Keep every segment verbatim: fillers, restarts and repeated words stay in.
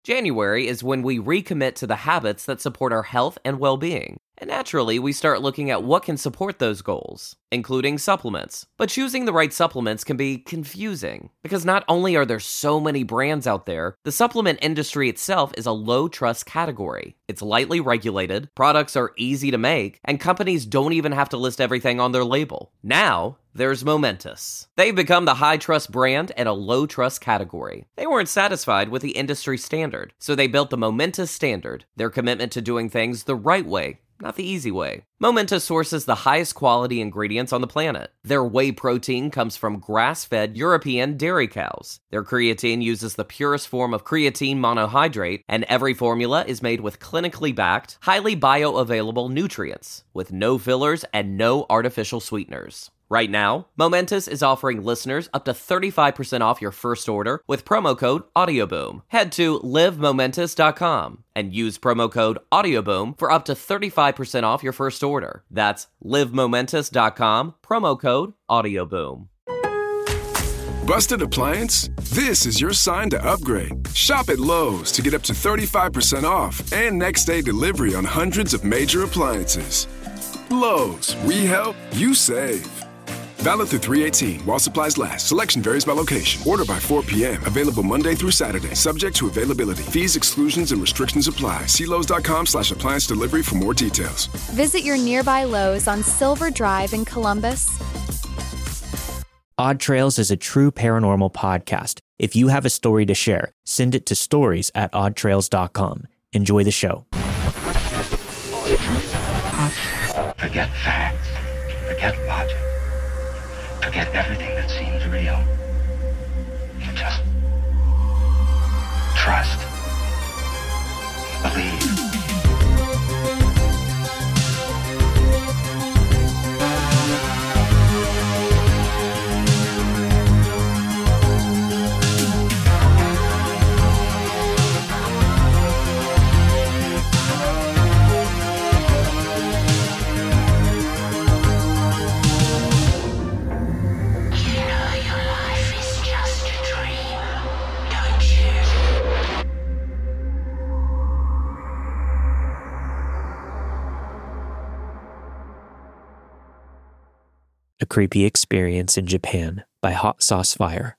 January is when we recommit to the habits that support our health and well-being. And naturally, we start looking at what can support those goals, including supplements. But choosing the right supplements can be confusing, because not only are there so many brands out there, the supplement industry itself is a low-trust category. It's lightly regulated, products are easy to make, and companies don't even have to list everything on their label. Now, there's Momentous. They've become the high-trust brand in a low-trust category. They weren't satisfied with the industry standard, so they built the Momentous Standard, their commitment to doing things the right way, not the easy way. Momentous sources the highest quality ingredients on the planet. Their whey protein comes from grass-fed European dairy cows. Their creatine uses the purest form of creatine monohydrate, and every formula is made with clinically backed, highly bioavailable nutrients, with no fillers and no artificial sweeteners. Right now, Momentous is offering listeners up to thirty-five percent off your first order with promo code AudioBoom. Head to live momentous dot com and use promo code AudioBoom for up to thirty-five percent off your first order. That's live momentous dot com, promo code AudioBoom. Busted appliance? This is your sign to upgrade. Shop at Lowe's to get up to thirty-five percent off and next day delivery on hundreds of major appliances. Lowe's, we help, you save. Valid through three eighteen while supplies last. Selection varies by location. Order by four p.m. Available Monday through Saturday. Subject to availability. Fees, exclusions, and restrictions apply. See Lowe's.com slash appliance delivery for more details. Visit your nearby Lowe's on Silver Drive in Columbus. Odd Trails is a true paranormal podcast. If you have a story to share, send it to stories at odd trails dot com. Enjoy the show. Forget facts. Forget logic. Forget everything that seems real. Just trust. Believe. A Creepy Experience in Japan by Hot Sauce Fire.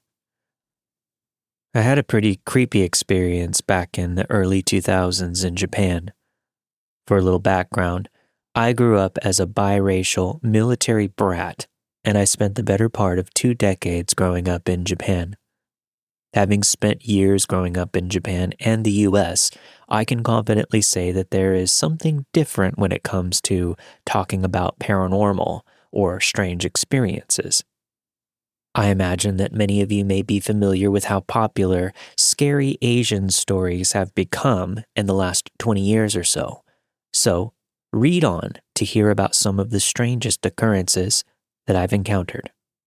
I had a pretty creepy experience back in the early two thousands in Japan. For a little background, I grew up as a biracial military brat, and I spent the better part of two decades growing up in Japan. Having spent years growing up in Japan and the U S, I can confidently say that there is something different when it comes to talking about paranormal or strange experiences. I imagine that many of you may be familiar with how popular scary Asian stories have become in the last twenty years or so. So, read on to hear about some of the strangest occurrences that I've encountered.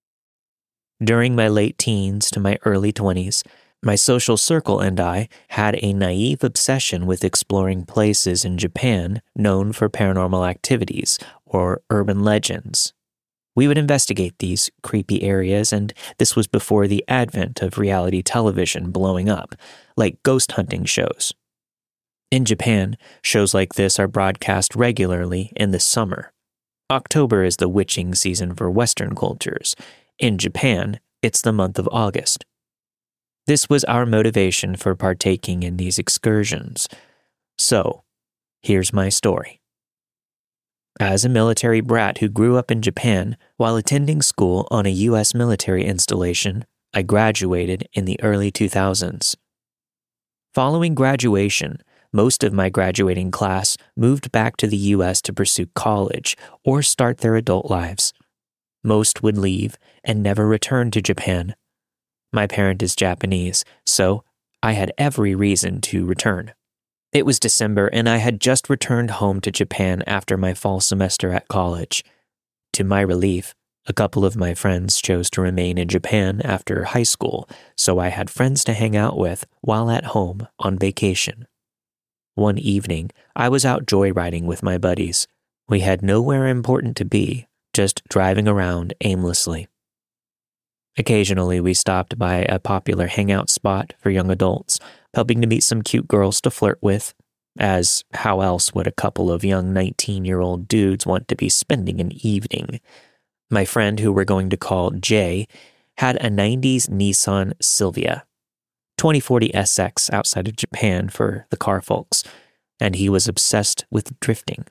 During my late teens to my early twenties, my social circle and I had a naive obsession with exploring places in Japan known for paranormal activities or urban legends. We would investigate these creepy areas, and this was before the advent of reality television blowing up, like ghost hunting shows. In Japan, shows like this are broadcast regularly in the summer. October is the witching season for Western cultures. In Japan, it's the month of August. This was our motivation for partaking in these excursions. So, here's my story. As a military brat who grew up in Japan while attending school on a U S military installation, I graduated in the early two thousands. Following graduation, most of my graduating class moved back to the U S to pursue college or start their adult lives. Most would leave and never return to Japan. My parent is Japanese, so I had every reason to return. It was December, and I had just returned home to Japan after my fall semester at college. To my relief, a couple of my friends chose to remain in Japan after high school, so I had friends to hang out with while at home on vacation. One evening, I was out joyriding with my buddies. We had nowhere important to be, just driving around aimlessly. Occasionally, we stopped by a popular hangout spot for young adults, helping to meet some cute girls to flirt with, as how else would a couple of young nineteen-year-old dudes want to be spending an evening? My friend, who we're going to call Jay, had a nineties Nissan Silvia, twenty forty S X outside of Japan for the car folks, and he was obsessed with drifting.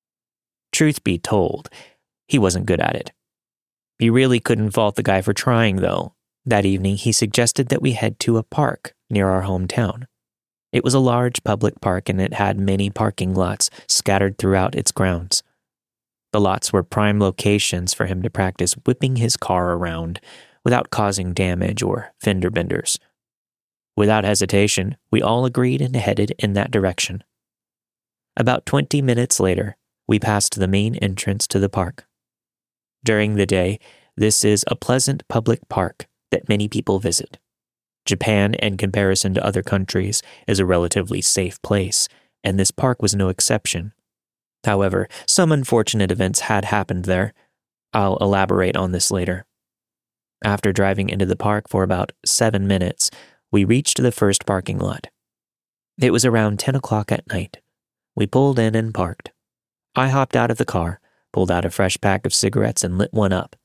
Truth be told, he wasn't good at it. You really couldn't fault the guy for trying, though. That evening, he suggested that we head to a park near our hometown. It was a large public park, and it had many parking lots scattered throughout its grounds. The lots were prime locations for him to practice whipping his car around without causing damage or fender benders. Without hesitation, we all agreed and headed in that direction. About twenty minutes later, we passed the main entrance to the park. During the day, this is a pleasant public park that many people visit. Japan, in comparison to other countries, is a relatively safe place, and this park was no exception. However, some unfortunate events had happened there. I'll elaborate on this later. After driving into the park for about seven minutes, we reached the first parking lot. It was around ten o'clock at night. We pulled in and parked. I hopped out of the car, pulled out a fresh pack of cigarettes, and lit one up.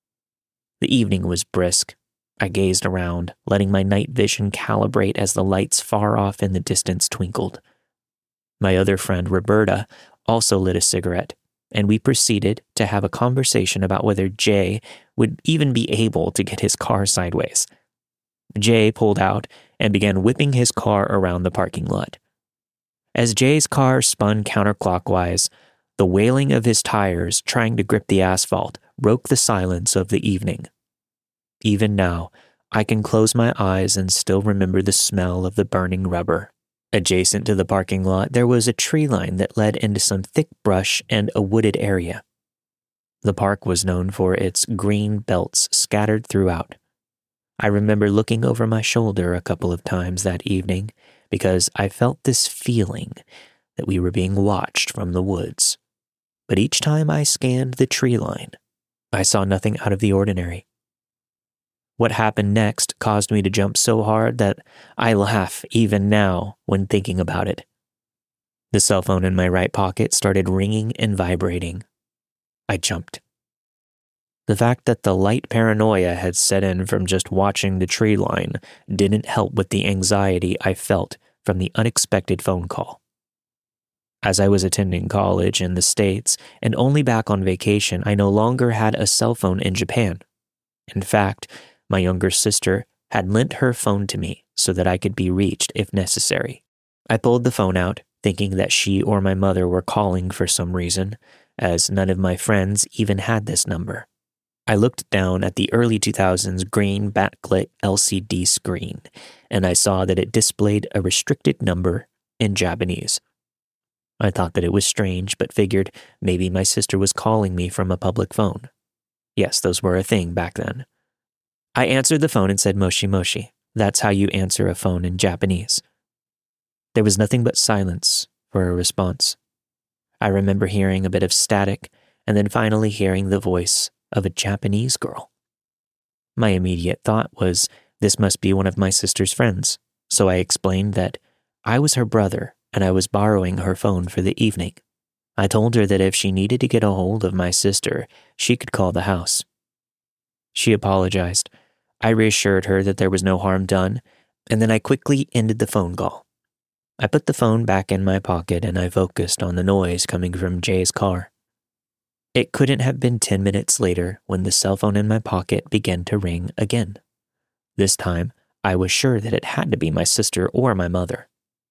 The evening was brisk. I gazed around, letting my night vision calibrate as the lights far off in the distance twinkled. My other friend, Roberta, also lit a cigarette, and we proceeded to have a conversation about whether Jay would even be able to get his car sideways. Jay pulled out and began whipping his car around the parking lot. As Jay's car spun counterclockwise, the wailing of his tires trying to grip the asphalt broke the silence of the evening. Even now, I can close my eyes and still remember the smell of the burning rubber. Adjacent to the parking lot, there was a tree line that led into some thick brush and a wooded area. The park was known for its green belts scattered throughout. I remember looking over my shoulder a couple of times that evening because I felt this feeling that we were being watched from the woods. But each time I scanned the tree line, I saw nothing out of the ordinary. What happened next caused me to jump so hard that I laugh even now when thinking about it. The cell phone in my right pocket started ringing and vibrating. I jumped. The fact that the light paranoia had set in from just watching the tree line didn't help with the anxiety I felt from the unexpected phone call. As I was attending college in the States and only back on vacation, I no longer had a cell phone in Japan. In fact, my younger sister had lent her phone to me so that I could be reached if necessary. I pulled the phone out, thinking that she or my mother were calling for some reason, as none of my friends even had this number. I looked down at the early two thousands green backlit L C D screen, and I saw that it displayed a restricted number in Japanese. I thought that it was strange, but figured maybe my sister was calling me from a public phone. Yes, those were a thing back then. I answered the phone and said moshi moshi. That's how you answer a phone in Japanese. There was nothing but silence for a response. I remember hearing a bit of static and then finally hearing the voice of a Japanese girl. My immediate thought was this must be one of my sister's friends, so I explained that I was her brother and I was borrowing her phone for the evening. I told her that if she needed to get a hold of my sister, she could call the house. She apologized. I reassured her that there was no harm done, and then I quickly ended the phone call. I put the phone back in my pocket and I focused on the noise coming from Jay's car. It couldn't have been ten minutes later when the cell phone in my pocket began to ring again. This time, I was sure that it had to be my sister or my mother.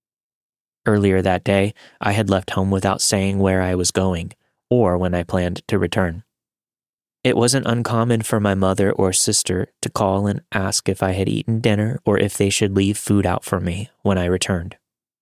Earlier that day, I had left home without saying where I was going or when I planned to return. It wasn't uncommon for my mother or sister to call and ask if I had eaten dinner or if they should leave food out for me when I returned.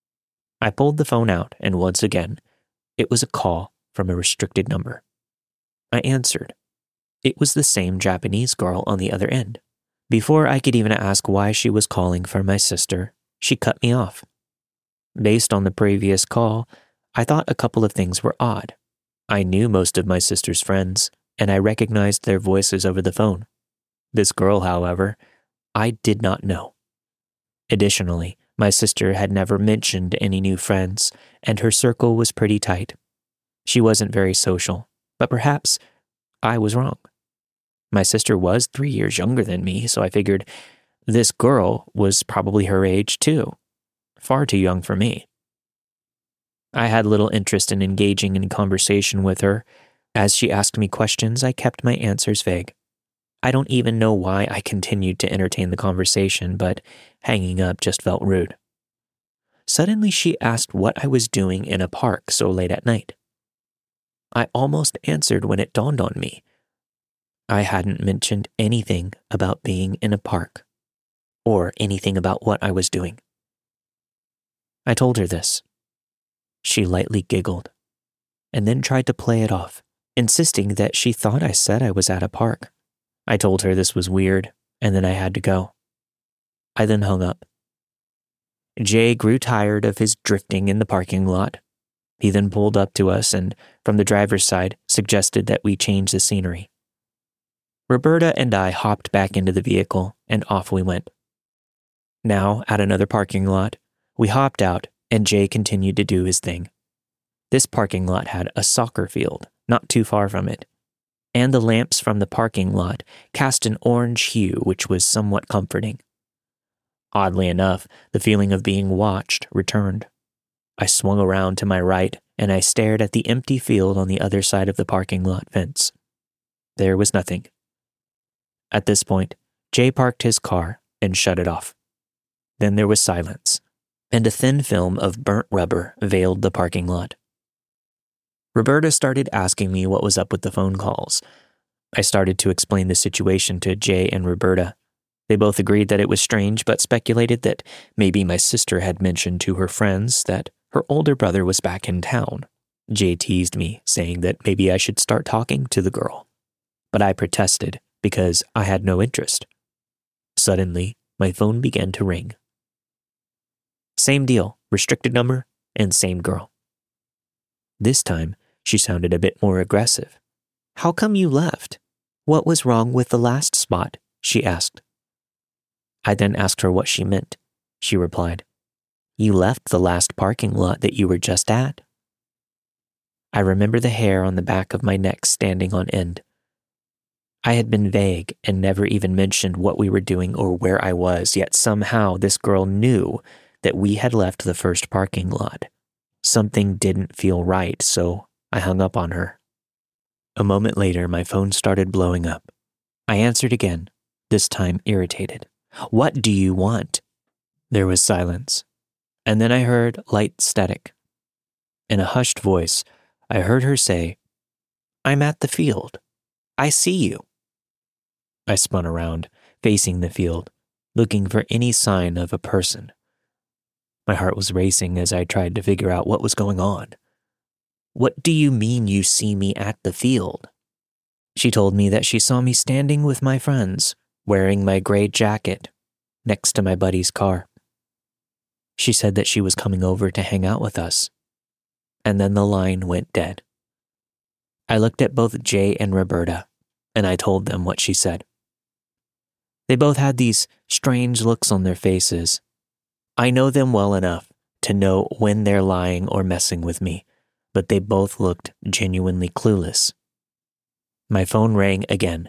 I pulled the phone out, and once again, it was a call from a restricted number. I answered. It was the same Japanese girl on the other end. Before I could even ask why she was calling for my sister, she cut me off. Based on the previous call, I thought a couple of things were odd. I knew most of my sister's friends, and I recognized their voices over the phone. This girl, however, I did not know. Additionally, My sister had never mentioned any new friends, and her circle was pretty tight. She wasn't very social, but perhaps I was wrong. My sister was three years younger than me, so I figured this girl was probably her age too. Far too young for me. I had little interest in engaging in conversation with her. As she asked me questions, I kept my answers vague. I don't even know why I continued to entertain the conversation, but hanging up just felt rude. Suddenly she asked what I was doing in a park so late at night. I almost answered when it dawned on me. I hadn't mentioned anything about being in a park, or anything about what I was doing. I told her this. She lightly giggled, and then tried to play it off, insisting that she thought I said I was at a park. I told her this was weird, and then I had to go. I then hung up. Jay grew tired of his drifting in the parking lot. He then pulled up to us and, from the driver's side, suggested that we change the scenery. Roberta and I hopped back into the vehicle, and off we went. Now, at another parking lot, we hopped out, and Jay continued to do his thing. This parking lot had a soccer field, not too far from it, and the lamps from the parking lot cast an orange hue which was somewhat comforting. Oddly enough, the feeling of being watched returned. I swung around to my right, and I stared at the empty field on the other side of the parking lot fence. There was nothing. At this point, Jay parked his car and shut it off. Then there was silence, and a thin film of burnt rubber veiled the parking lot. Roberta started asking me what was up with the phone calls. I started to explain the situation to Jay and Roberta. They both agreed that it was strange, but speculated that maybe my sister had mentioned to her friends that her older brother was back in town. Jay teased me, saying that maybe I should start talking to the girl. But I protested because I had no interest. Suddenly, my phone began to ring. Same deal, restricted number, and same girl. This time, she sounded a bit more aggressive. "How come you left? What was wrong with the last spot?" she asked. I then asked her what she meant. She replied, "You left the last parking lot that you were just at." I remember the hair on the back of my neck standing on end. I had been vague and never even mentioned what we were doing or where I was, yet somehow this girl knew that we had left the first parking lot. Something didn't feel right, so I hung up on her. A moment later, my phone started blowing up. I answered again, this time irritated. "What do you want?" There was silence, and then I heard light static. In a hushed voice, I heard her say, "I'm at the field. I see you." I spun around, facing the field, looking for any sign of a person. My heart was racing as I tried to figure out what was going on. "What do you mean you see me at the field?" She told me that she saw me standing with my friends, wearing my gray jacket, next to my buddy's car. She said that she was coming over to hang out with us. And then the line went dead. I looked at both Jay and Roberta, and I told them what she said. They both had these strange looks on their faces. I know them well enough to know when they're lying or messing with me, but they both looked genuinely clueless. My phone rang again.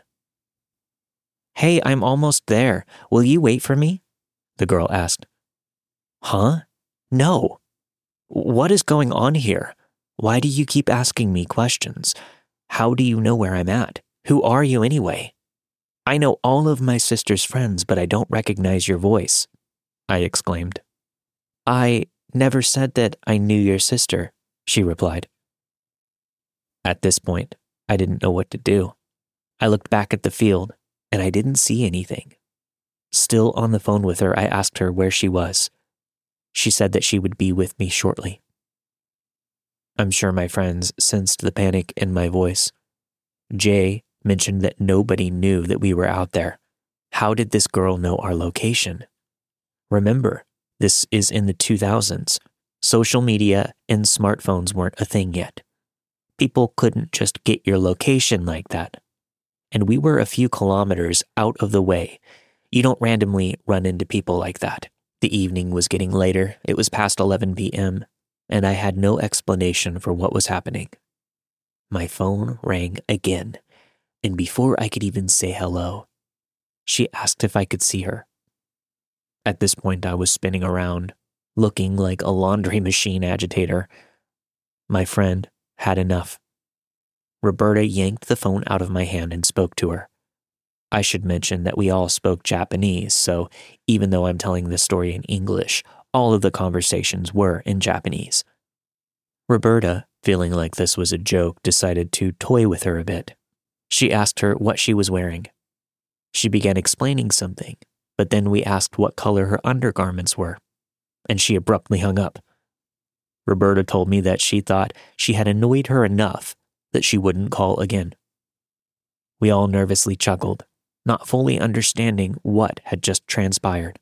"Hey, I'm almost there. Will you wait for me?" the girl asked. "Huh? No. What is going on here? Why do you keep asking me questions? How do you know where I'm at? Who are you anyway? I know all of my sister's friends, but I don't recognize your voice," I exclaimed. "I never said that I knew your sister," she replied. At this point, I didn't know what to do. I looked back at the field, and I didn't see anything. Still on the phone with her, I asked her where she was. She said that she would be with me shortly. I'm sure my friends sensed the panic in my voice. Jay mentioned that nobody knew that we were out there. How did this girl know our location? Remember, this is in the two thousands. Social media and smartphones weren't a thing yet. People couldn't just get your location like that. And we were a few kilometers out of the way. You don't randomly run into people like that. The evening was getting later. It was past eleven p.m., and I had no explanation for what was happening. My phone rang again, and before I could even say hello, she asked if I could see her. At this point, I was spinning around, looking like a laundry machine agitator. My friend had enough. Roberta yanked the phone out of my hand and spoke to her. I should mention that we all spoke Japanese, so even though I'm telling this story in English, all of the conversations were in Japanese. Roberta, feeling like this was a joke, decided to toy with her a bit. She asked her what she was wearing. She began explaining something, but then we asked what color her undergarments were, and she abruptly hung up. Roberta told me that she thought she had annoyed her enough that she wouldn't call again. We all nervously chuckled, not fully understanding what had just transpired.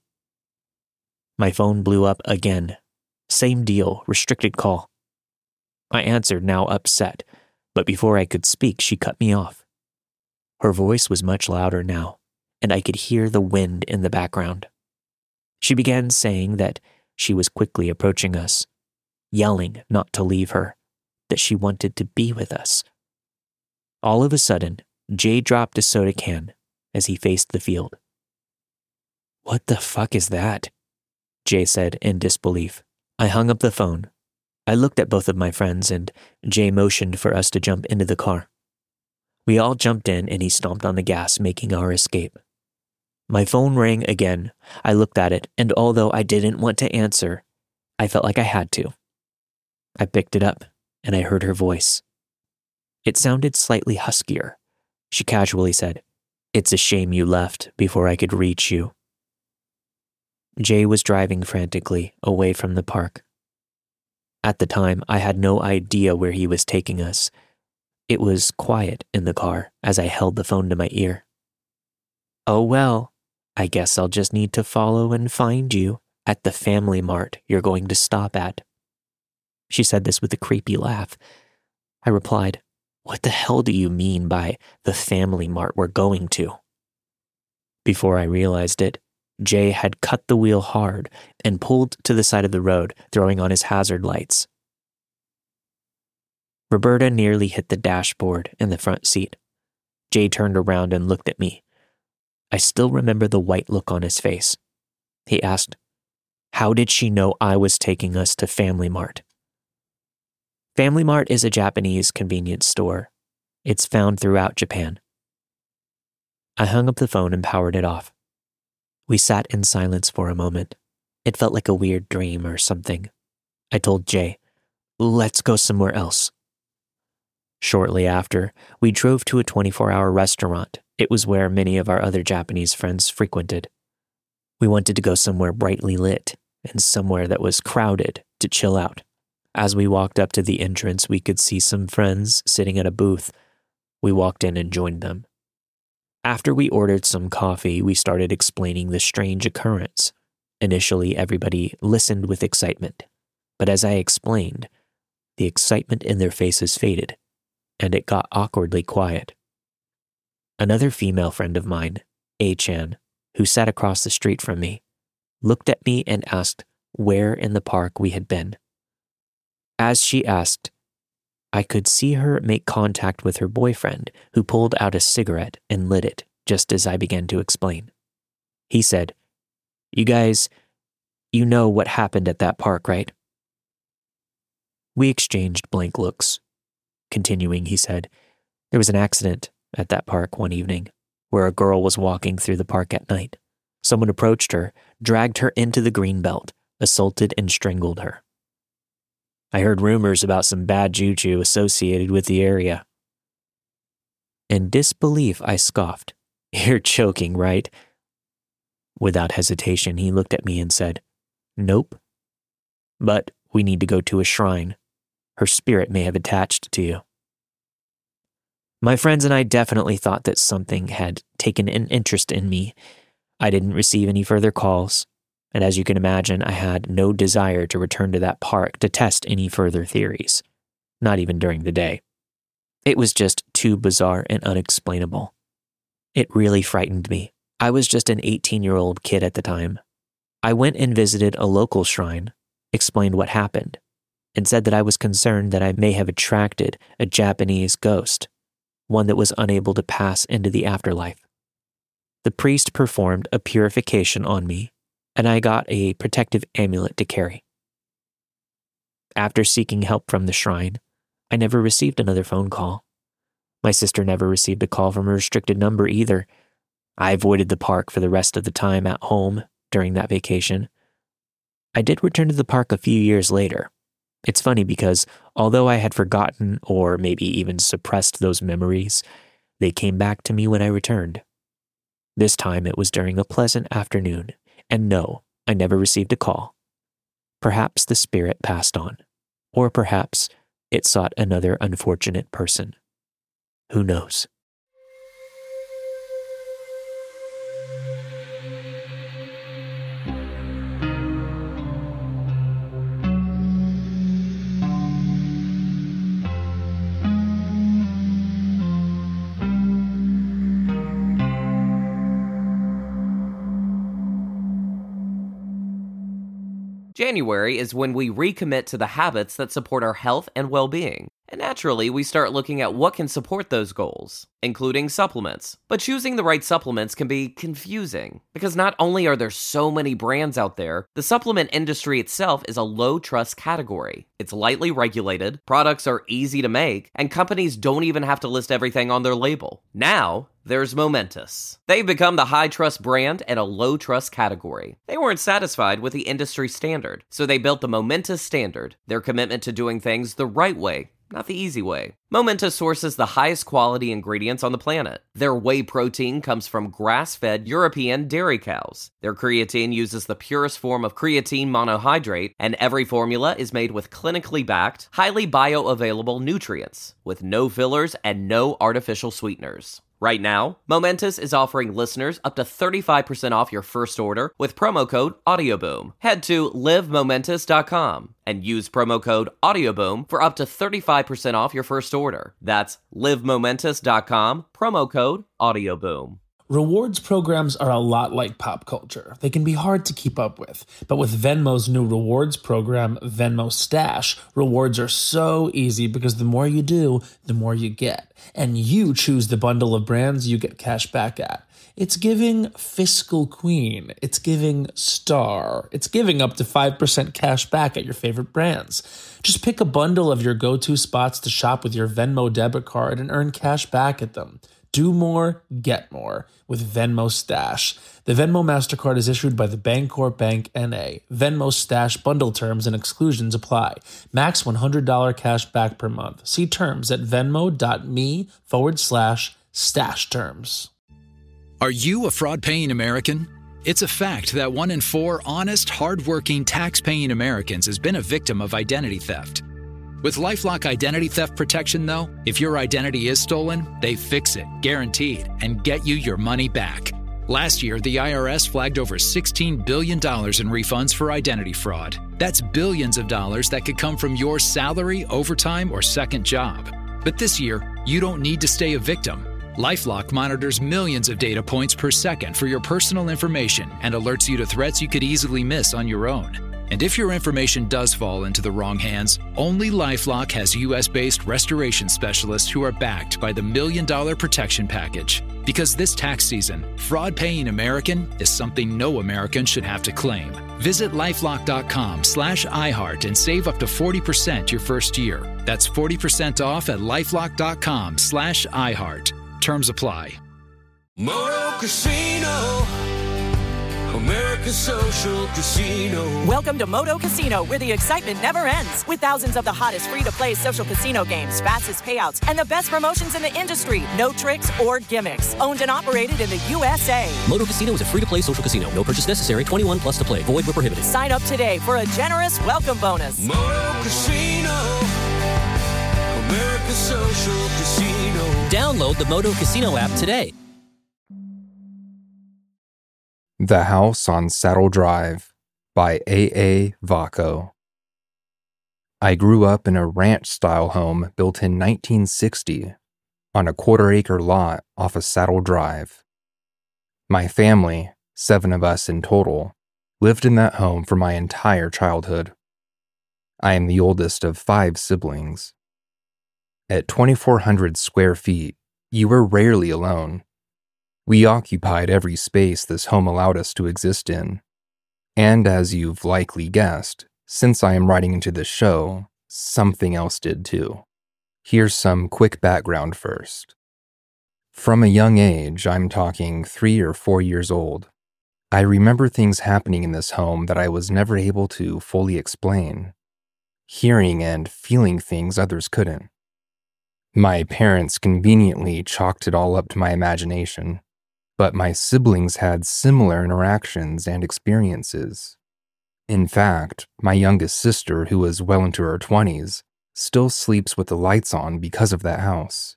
My phone blew up again. Same deal, restricted call. I answered, now upset, but before I could speak, she cut me off. Her voice was much louder now, and I could hear the wind in the background. She began saying that she was quickly approaching us, yelling not to leave her, that she wanted to be with us. All of a sudden, Jay dropped a soda can as he faced the field. "What the fuck is that?" Jay said in disbelief. I hung up the phone. I looked at both of my friends, and Jay motioned for us to jump into the car. We all jumped in, and he stomped on the gas, making our escape. My phone rang again. I looked at it, and although I didn't want to answer, I felt like I had to. I picked it up, and I heard her voice. It sounded slightly huskier. She casually said, "It's a shame you left before I could reach you." Jay was driving frantically away from the park. At the time, I had no idea where he was taking us. It was quiet in the car as I held the phone to my ear. "Oh well, I guess I'll just need to follow and find you at the Family Mart you're going to stop at." She said this with a creepy laugh. I replied, "What the hell do you mean by the Family Mart we're going to?" Before I realized it, Jay had cut the wheel hard and pulled to the side of the road, throwing on his hazard lights. Roberta nearly hit the dashboard in the front seat. Jay turned around and looked at me. I still remember the white look on his face. He asked, "How did she know I was taking us to Family Mart?" Family Mart is a Japanese convenience store. It's found throughout Japan. I hung up the phone and powered it off. We sat in silence for a moment. It felt like a weird dream or something. I told Jay, "Let's go somewhere else." Shortly after, we drove to a twenty-four hour restaurant. It was where many of our other Japanese friends frequented. We wanted to go somewhere brightly lit and somewhere that was crowded to chill out. As we walked up to the entrance, we could see some friends sitting at a booth. We walked in and joined them. After we ordered some coffee, we started explaining the strange occurrence. Initially, everybody listened with excitement, but as I explained, the excitement in their faces faded, and it got awkwardly quiet. Another female friend of mine, A-chan, who sat across the street from me, looked at me and asked where in the park we had been. As she asked, I could see her make contact with her boyfriend, who pulled out a cigarette and lit it just as I began to explain. He said, "You guys, you know what happened at that park, right?" We exchanged blank looks. Continuing, he said, "There was an accident at that park one evening where a girl was walking through the park at night. Someone approached her, dragged her into the green belt, assaulted and strangled her. I heard rumors about some bad juju associated with the area." In disbelief, I scoffed. "You're joking, right?" Without hesitation, he looked at me and said, "Nope. But we need to go to a shrine. Her spirit may have attached to you." My friends and I definitely thought that something had taken an interest in me. I didn't receive any further calls, and as you can imagine, I had no desire to return to that park to test any further theories, not even during the day. It was just too bizarre and unexplainable. It really frightened me. I was just an eighteen-year-old kid at the time. I went and visited a local shrine, explained what happened, and said that I was concerned that I may have attracted a Japanese ghost, one that was unable to pass into the afterlife. The priest performed a purification on me, and I got a protective amulet to carry. After seeking help from the shrine, I never received another phone call. My sister never received a call from a restricted number either. I avoided the park for the rest of the time at home during that vacation. I did return to the park a few years later. It's funny because although I had forgotten or maybe even suppressed those memories, they came back to me when I returned. This time it was during a pleasant afternoon, and no, I never received a call. Perhaps the spirit passed on, or perhaps it sought another unfortunate person. Who knows? January is when we recommit to the habits that support our health and well-being. And naturally, we start looking at what can support those goals, including supplements. But choosing the right supplements can be confusing, because not only are there so many brands out there, the supplement industry itself is a low-trust category. It's lightly regulated, products are easy to make, and companies don't even have to list everything on their label. Now, there's Momentous. They've become the high-trust brand in a low-trust category. They weren't satisfied with the industry standard, so they built the Momentous Standard, their commitment to doing things the right way, not the easy way. Momentous sources the highest quality ingredients on the planet. Their whey protein comes from grass-fed European dairy cows. Their creatine uses the purest form of creatine monohydrate, and every formula is made with clinically backed, highly bioavailable nutrients, with no fillers and no artificial sweeteners. Right now, Momentous is offering listeners up to thirty-five percent off your first order with promo code AudioBoom. Head to live momentous dot com and use promo code AudioBoom for up to thirty-five percent off your first order. That's live momentous dot com, promo code AudioBoom. Rewards programs are a lot like pop culture. They can be hard to keep up with. But with Venmo's new rewards program, Venmo Stash, rewards are so easy because the more you do, the more you get. And you choose the bundle of brands you get cash back at. It's giving Fiscal Queen. It's giving Star. It's giving up to five percent cash back at your favorite brands. Just pick a bundle of your go-to spots to shop with your Venmo debit card and earn cash back at them. Do more, get more with Venmo Stash. The Venmo MasterCard is issued by the Bancorp Bank N A. Venmo Stash bundle terms and exclusions apply. Max one hundred dollars cash back per month. See terms at venmo.me forward slash stash terms. Are you a fraud-paying American? It's a fact that one in four honest, hard-working, tax-paying Americans has been a victim of identity theft. With LifeLock Identity Theft Protection, though, if your identity is stolen, they fix it, guaranteed, and get you your money back. Last year, the I R S flagged over sixteen billion dollars in refunds for identity fraud. That's billions of dollars that could come from your salary, overtime, or second job. But this year, you don't need to stay a victim. LifeLock monitors millions of data points per second for your personal information and alerts you to threats you could easily miss on your own. And if your information does fall into the wrong hands, only LifeLock has U S-based restoration specialists who are backed by the Million Dollar Protection Package. Because this tax season, fraud-paying American is something no American should have to claim. Visit LifeLock.com slash iHeart and save up to forty percent your first year. That's forty percent off at LifeLock.com slash iHeart. Terms apply. Moto Casino, America's social casino. Welcome to Moto Casino, where the excitement never ends. With thousands of the hottest free-to-play social casino games, fastest payouts, and the best promotions in the industry. No tricks or gimmicks. Owned and operated in the U S A. Moto Casino is a free-to-play social casino. No purchase necessary. twenty-one plus to play. Void where prohibited. Sign up today for a generous welcome bonus. Moto Casino, America's social casino. Download the Moto Casino app today. The House on Saddle Drive by A A. Vaco. I grew up in a ranch-style home built in nineteen sixty on a quarter-acre lot off of Saddle Drive. My family, seven of us in total, lived in that home for my entire childhood. I am the oldest of five siblings. At twenty-four hundred square feet, you were rarely alone. We occupied every space this home allowed us to exist in. And as you've likely guessed, since I am writing into this show, something else did too. Here's some quick background first. From a young age, I'm talking three or four years old, I remember things happening in this home that I was never able to fully explain, hearing and feeling things others couldn't. My parents conveniently chalked it all up to my imagination, but my siblings had similar interactions and experiences. In fact, my youngest sister, who was well into her twenties, still sleeps with the lights on because of that house.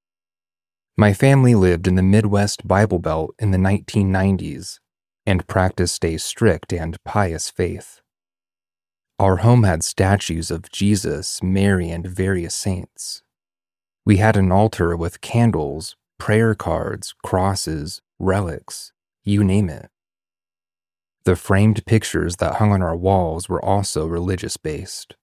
My family lived in the Midwest Bible Belt in the nineteen nineties and practiced a strict and pious faith. Our home had statues of Jesus, Mary, and various saints. We had an altar with candles, prayer cards, crosses, relics, you name it. The framed pictures that hung on our walls were also religious-based.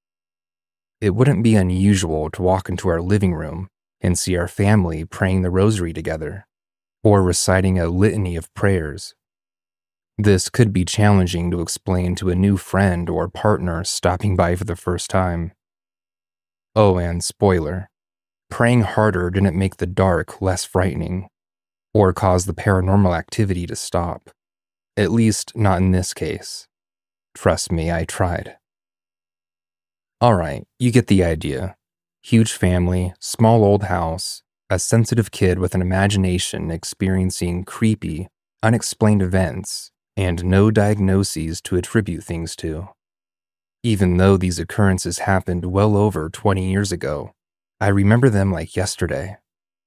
It wouldn't be unusual to walk into our living room and see our family praying the rosary together, or reciting a litany of prayers. This could be challenging to explain to a new friend or partner stopping by for the first time. Oh, and spoiler, praying harder didn't make the dark less frightening, or cause the paranormal activity to stop. At least not in this case. Trust me, I tried. Alright, you get the idea. Huge family, small old house, a sensitive kid with an imagination experiencing creepy, unexplained events, and no diagnoses to attribute things to. Even though these occurrences happened well over twenty years ago, I remember them like yesterday.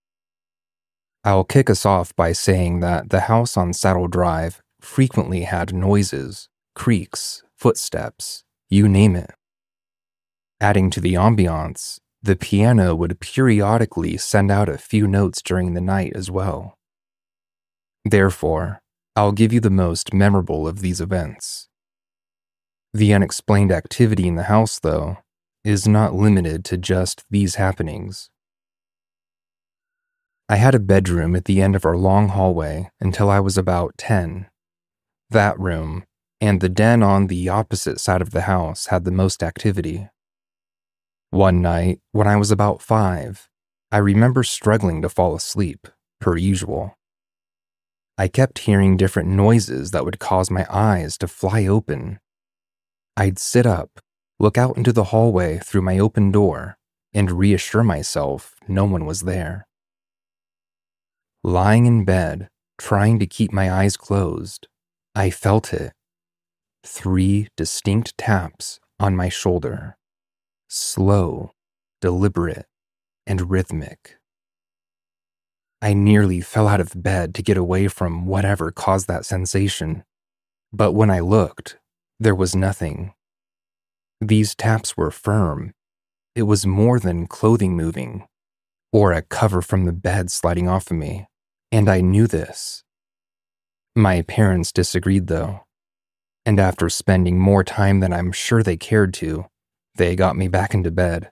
I'll kick us off by saying that the house on Saddle Drive frequently had noises, creaks, footsteps, you name it. Adding to the ambiance, the piano would periodically send out a few notes during the night as well. Therefore, I'll give you the most memorable of these events. The unexplained activity in the house, though, is not limited to just these happenings. I had a bedroom at the end of our long hallway until I was about ten. That room, and the den on the opposite side of the house, had the most activity. One night, when I was about five, I remember struggling to fall asleep, per usual. I kept hearing different noises that would cause my eyes to fly open. I'd sit up, look out into the hallway through my open door, and reassure myself no one was there. Lying in bed, trying to keep my eyes closed, I felt it. Three distinct taps on my shoulder. Slow, deliberate, and rhythmic. I nearly fell out of bed to get away from whatever caused that sensation, but when I looked, there was nothing. These taps were firm. It was more than clothing moving, or a cover from the bed sliding off of me, and I knew this. My parents disagreed though, and after spending more time than I'm sure they cared to, they got me back into bed.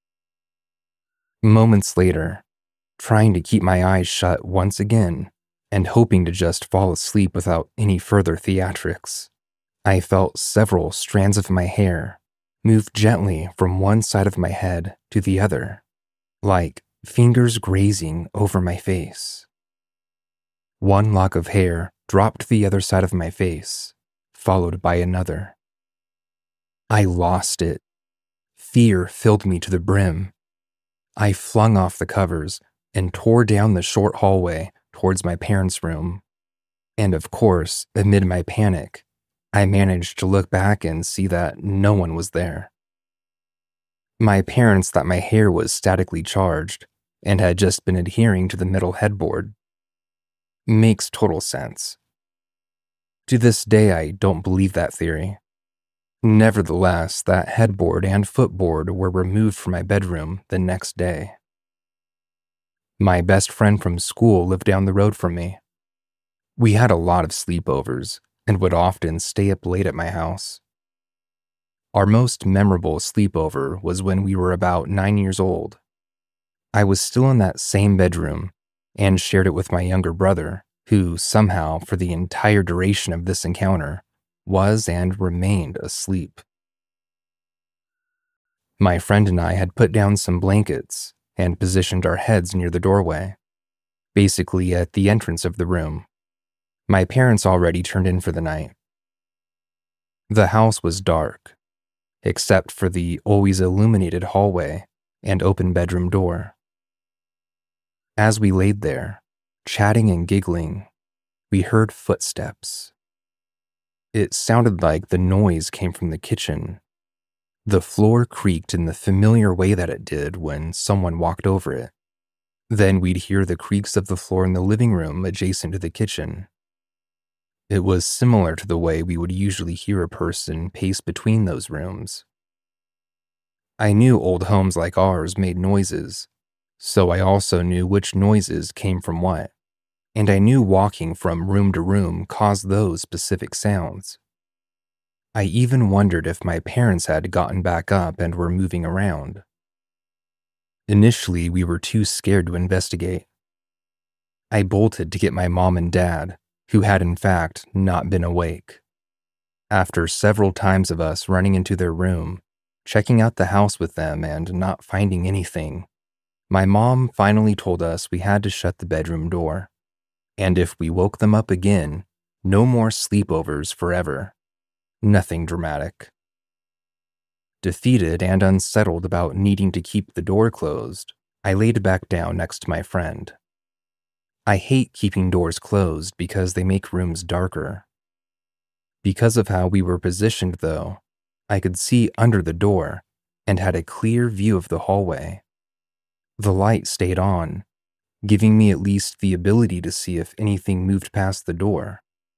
Moments later, trying to keep my eyes shut once again, and hoping to just fall asleep without any further theatrics, I felt several strands of my hair move gently from one side of my head to the other, like fingers grazing over my face. One lock of hair dropped to the other side of my face, followed by another. I lost it. Fear filled me to the brim. I flung off the covers and tore down the short hallway towards my parents' room. And of course, amid my panic, I managed to look back and see that no one was there. My parents thought my hair was statically charged and had just been adhering to the metal headboard. Makes total sense. To this day, I don't believe that theory. Nevertheless, that headboard and footboard were removed from my bedroom the next day. My best friend from school lived down the road from me. We had a lot of sleepovers, and would often stay up late at my house. Our most memorable sleepover was when we were about nine years old. I was still in that same bedroom and shared it with my younger brother, who somehow, for the entire duration of this encounter, was and remained asleep. My friend and I had put down some blankets and positioned our heads near the doorway, basically at the entrance of the room. My parents already turned in for the night. The house was dark, except for the always illuminated hallway and open bedroom door. As we laid there, chatting and giggling, we heard footsteps. It sounded like the noise came from the kitchen. The floor creaked in the familiar way that it did when someone walked over it. Then we'd hear the creaks of the floor in the living room adjacent to the kitchen. It was similar to the way we would usually hear a person pace between those rooms. I knew old homes like ours made noises, so I also knew which noises came from what, and I knew walking from room to room caused those specific sounds. I even wondered if my parents had gotten back up and were moving around. Initially, we were too scared to investigate. I bolted to get my mom and dad, who had in fact not been awake. After several times of us running into their room, checking out the house with them and not finding anything, my mom finally told us we had to shut the bedroom door, and if we woke them up again, no more sleepovers forever. Nothing dramatic. Defeated and unsettled about needing to keep the door closed, I laid back down next to my friend. I hate keeping doors closed because they make rooms darker. Because of how we were positioned, though, I could see under the door and had a clear view of the hallway. The light stayed on, giving me at least the ability to see if anything moved past the door.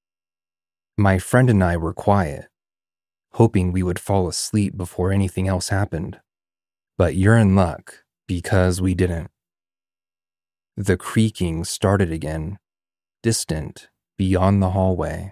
My friend and I were quiet, hoping we would fall asleep before anything else happened. But you're in luck, because we didn't. The creaking started again, distant, beyond the hallway.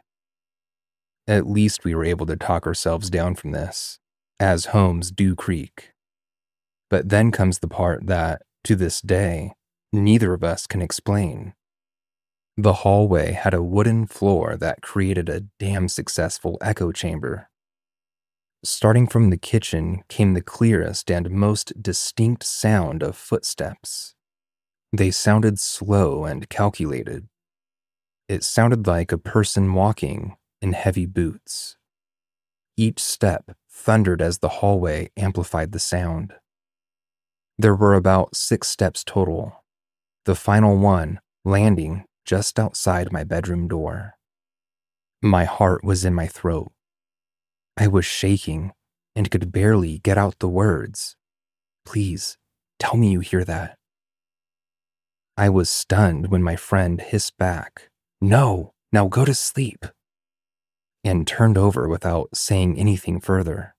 At least we were able to talk ourselves down from this, as homes do creak. But then comes the part that, to this day, neither of us can explain. The hallway had a wooden floor that created a damn successful echo chamber. Starting from the kitchen came the clearest and most distinct sound of footsteps. They sounded slow and calculated. It sounded like a person walking in heavy boots. Each step thundered as the hallway amplified the sound. There were about six steps total, the final one landing just outside my bedroom door. My heart was in my throat. I was shaking and could barely get out the words, "Please, tell me you hear that." I was stunned when my friend hissed back, "No, now go to sleep," and turned over without saying anything further.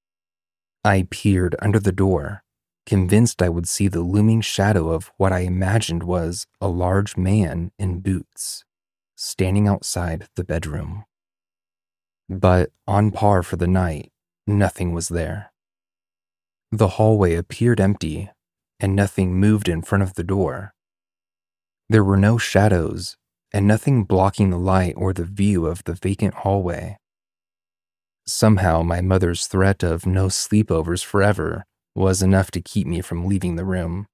I peered under the door, convinced I would see the looming shadow of what I imagined was a large man in boots, standing outside the bedroom. But on par for the night, nothing was there. The hallway appeared empty, and nothing moved in front of the door. There were no shadows, and nothing blocking the light or the view of the vacant hallway. Somehow my mother's threat of no sleepovers forever was enough to keep me from leaving the room.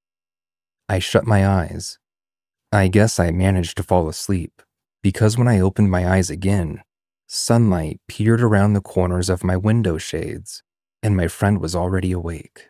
I shut my eyes. I guess I managed to fall asleep, because when I opened my eyes again, sunlight peered around the corners of my window shades, and my friend was already awake.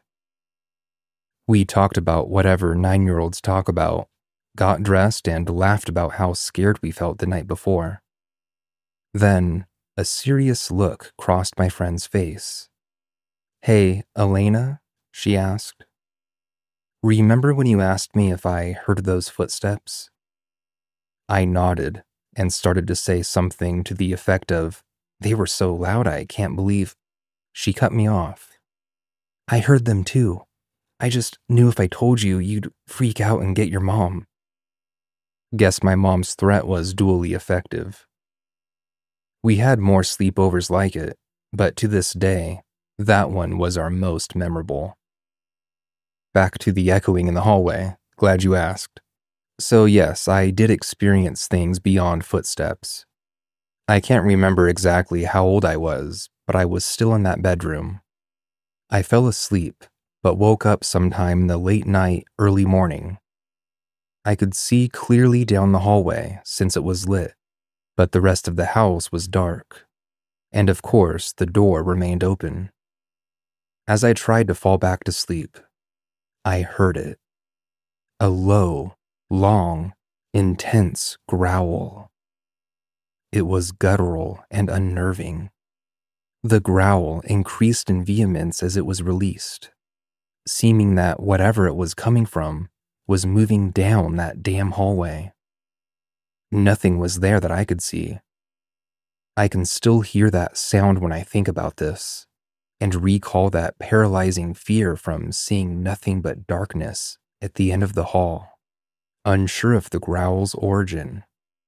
We talked about whatever nine-year-olds talk about, got dressed, and laughed about how scared we felt the night before. Then, a serious look crossed my friend's face. "Hey, Elena?" she asked. "Remember when you asked me if I heard those footsteps?" I nodded and started to say something to the effect of, "They were so loud I can't believe..." She cut me off. "I heard them too. I just knew if I told you, you'd freak out and get your mom." Guess my mom's threat was duly effective. We had more sleepovers like it, but to this day, that one was our most memorable. Back to the echoing in the hallway. Glad you asked. So yes, I did experience things beyond footsteps. I can't remember exactly how old I was, but I was still in that bedroom. I fell asleep, but woke up sometime in the late night, early morning. I could see clearly down the hallway since it was lit, but the rest of the house was dark. And of course, the door remained open. As I tried to fall back to sleep, I heard it. A low, long, intense growl. It was guttural and unnerving. The growl increased in vehemence as it was released, seeming that whatever it was coming from was moving down that damn hallway. Nothing was there that I could see. I can still hear that sound when I think about this, and recall that paralyzing fear from seeing nothing but darkness at the end of the hall, unsure of the growl's origin.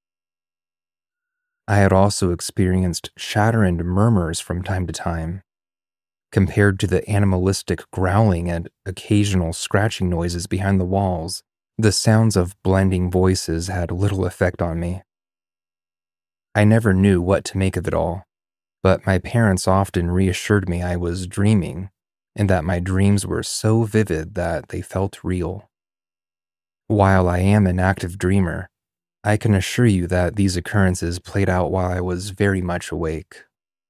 I had also experienced chatter and murmurs from time to time. Compared to the animalistic growling and occasional scratching noises behind the walls, the sounds of blending voices had little effect on me. I never knew what to make of it all, but my parents often reassured me I was dreaming and that my dreams were so vivid that they felt real. While I am an active dreamer, I can assure you that these occurrences played out while I was very much awake.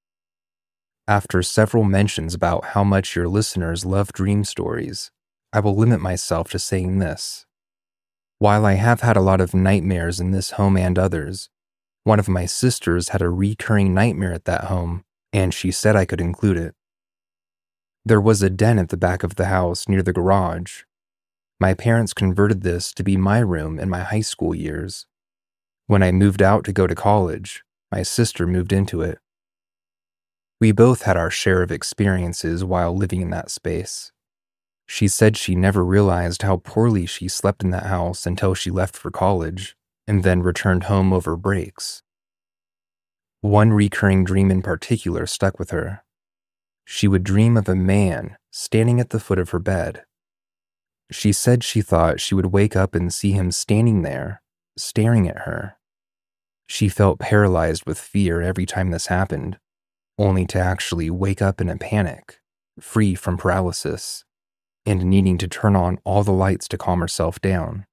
After several mentions about how much your listeners love dream stories, I will limit myself to saying this. While I have had a lot of nightmares in this home and others, one of my sisters had a recurring nightmare at that home, and she said I could include it. There was a den at the back of the house near the garage. My parents converted this to be my room in my high school years. When I moved out to go to college, my sister moved into it. We both had our share of experiences while living in that space. She said she never realized how poorly she slept in that house until she left for college, and then returned home over breaks. One recurring dream in particular stuck with her. She would dream of a man standing at the foot of her bed. She said she thought she would wake up and see him standing there, staring at her. She felt paralyzed with fear every time this happened, only to actually wake up in a panic, free from paralysis, and needing to turn on all the lights to calm herself down.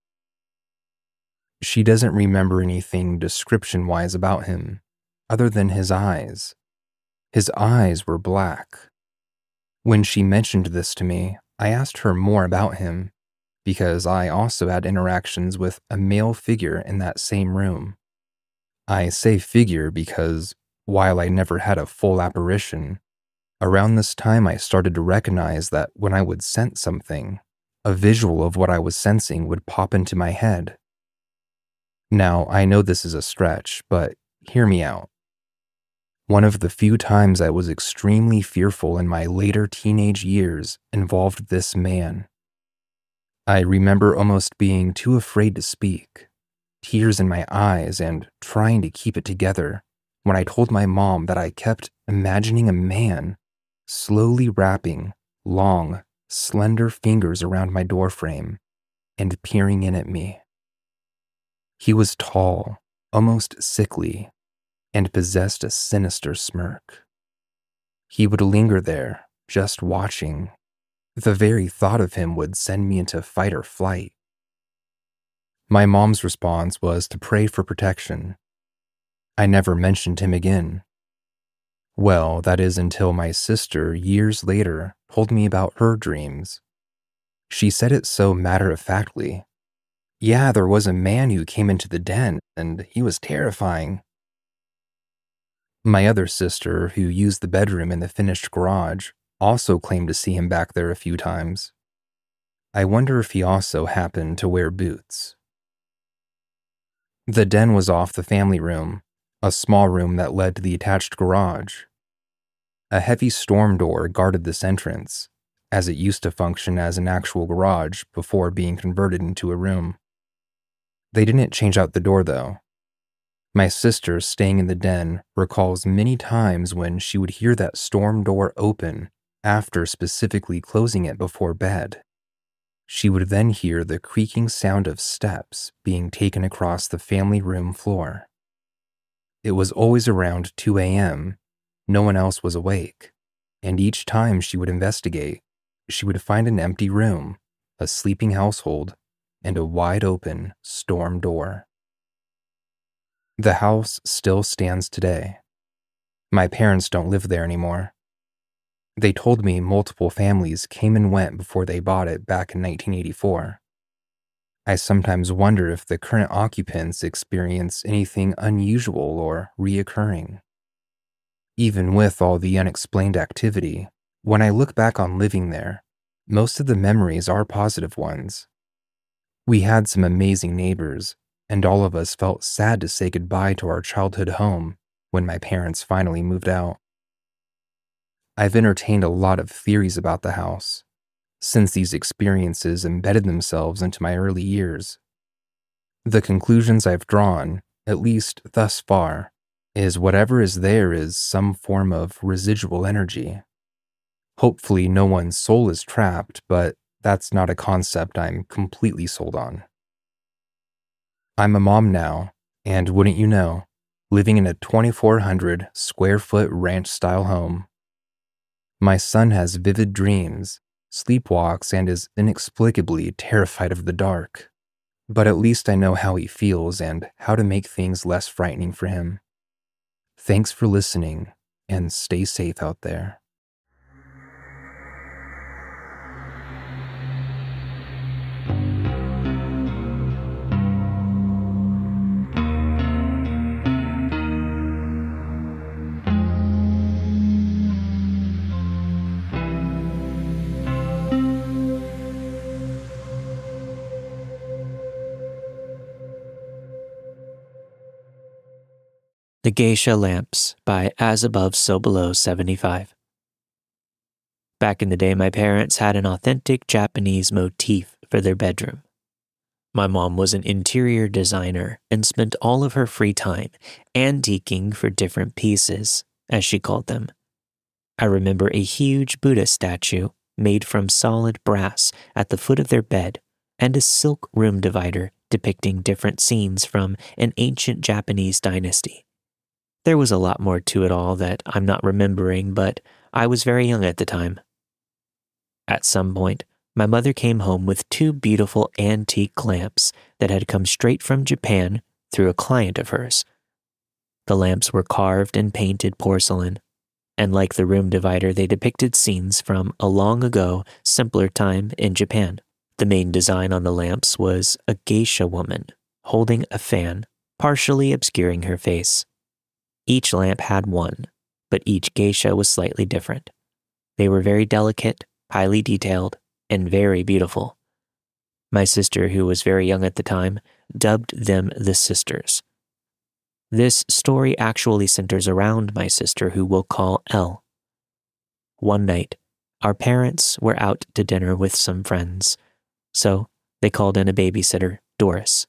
She doesn't remember anything description-wise about him, other than his eyes. His eyes were black. When she mentioned this to me, I asked her more about him, because I also had interactions with a male figure in that same room. I say figure because, while I never had a full apparition, around this time I started to recognize that when I would sense something, a visual of what I was sensing would pop into my head. Now, I know this is a stretch, but hear me out. One of the few times I was extremely fearful in my later teenage years involved this man. I remember almost being too afraid to speak, tears in my eyes and trying to keep it together when I told my mom that I kept imagining a man slowly wrapping long, slender fingers around my doorframe and peering in at me. He was tall, almost sickly, and possessed a sinister smirk. He would linger there, just watching. The very thought of him would send me into fight or flight. My mom's response was to pray for protection. I never mentioned him again. Well, that is until my sister, years later, told me about her dreams. She said it so matter-of-factly. Yeah, there was a man who came into the den, and he was terrifying. My other sister, who used the bedroom in the finished garage, also claimed to see him back there a few times. I wonder if he also happened to wear boots. The den was off the family room, a small room that led to the attached garage. A heavy storm door guarded this entrance, as it used to function as an actual garage before being converted into a room. They didn't change out the door, though. My sister, staying in the den, recalls many times when she would hear that storm door open after specifically closing it before bed. She would then hear the creaking sound of steps being taken across the family room floor. It was always around two a.m. No one else was awake, and each time she would investigate, she would find an empty room, a sleeping household, and a wide-open storm door. The house still stands today. My parents don't live there anymore. They told me multiple families came and went before they bought it back in nineteen eighty-four. I sometimes wonder if the current occupants experience anything unusual or reoccurring. Even with all the unexplained activity, when I look back on living there, most of the memories are positive ones. We had some amazing neighbors, and all of us felt sad to say goodbye to our childhood home when my parents finally moved out. I've entertained a lot of theories about the house, since these experiences embedded themselves into my early years. The conclusions I've drawn, at least thus far, is whatever is there is some form of residual energy. Hopefully no one's soul is trapped, but that's not a concept I'm completely sold on. I'm a mom now, and wouldn't you know, living in a twenty-four hundred square foot ranch-style home. My son has vivid dreams, sleepwalks, and is inexplicably terrified of the dark. But at least I know how he feels and how to make things less frightening for him. Thanks for listening, and stay safe out there. The Geisha Lamps by As Above So Below seventy-five. Back in the day, my parents had an authentic Japanese motif for their bedroom. My mom was an interior designer and spent all of her free time antiquing for different pieces, as she called them. I remember a huge Buddha statue made from solid brass at the foot of their bed and a silk room divider depicting different scenes from an ancient Japanese dynasty. There was a lot more to it all that I'm not remembering, but I was very young at the time. At some point, my mother came home with two beautiful antique lamps that had come straight from Japan through a client of hers. The lamps were carved and painted porcelain, and like the room divider, they depicted scenes from a long ago, simpler time in Japan. The main design on the lamps was a geisha woman holding a fan, partially obscuring her face. Each lamp had one, but each geisha was slightly different. They were very delicate, highly detailed, and very beautiful. My sister, who was very young at the time, dubbed them the sisters. This story actually centers around my sister, who we'll call Elle. One night, our parents were out to dinner with some friends, so they called in a babysitter, Doris.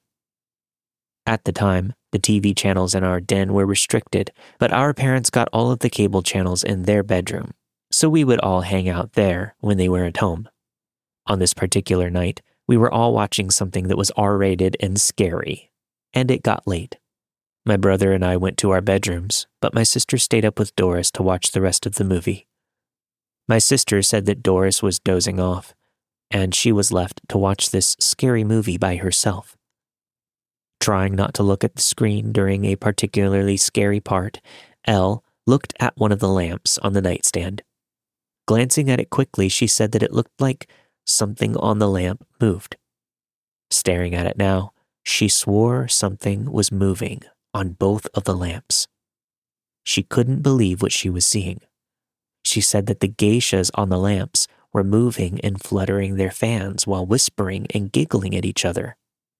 At the time, the T V channels in our den were restricted, but our parents got all of the cable channels in their bedroom, so we would all hang out there when they were at home. On this particular night, we were all watching something that was R-rated and scary, and it got late. My brother and I went to our bedrooms, but my sister stayed up with Doris to watch the rest of the movie. My sister said that Doris was dozing off, and she was left to watch this scary movie by herself. Trying not to look at the screen during a particularly scary part, Elle looked at one of the lamps on the nightstand. Glancing at it quickly, she said that it looked like something on the lamp moved. Staring at it now, she swore something was moving on both of the lamps. She couldn't believe what she was seeing. She said that the geishas on the lamps were moving and fluttering their fans while whispering and giggling at each other.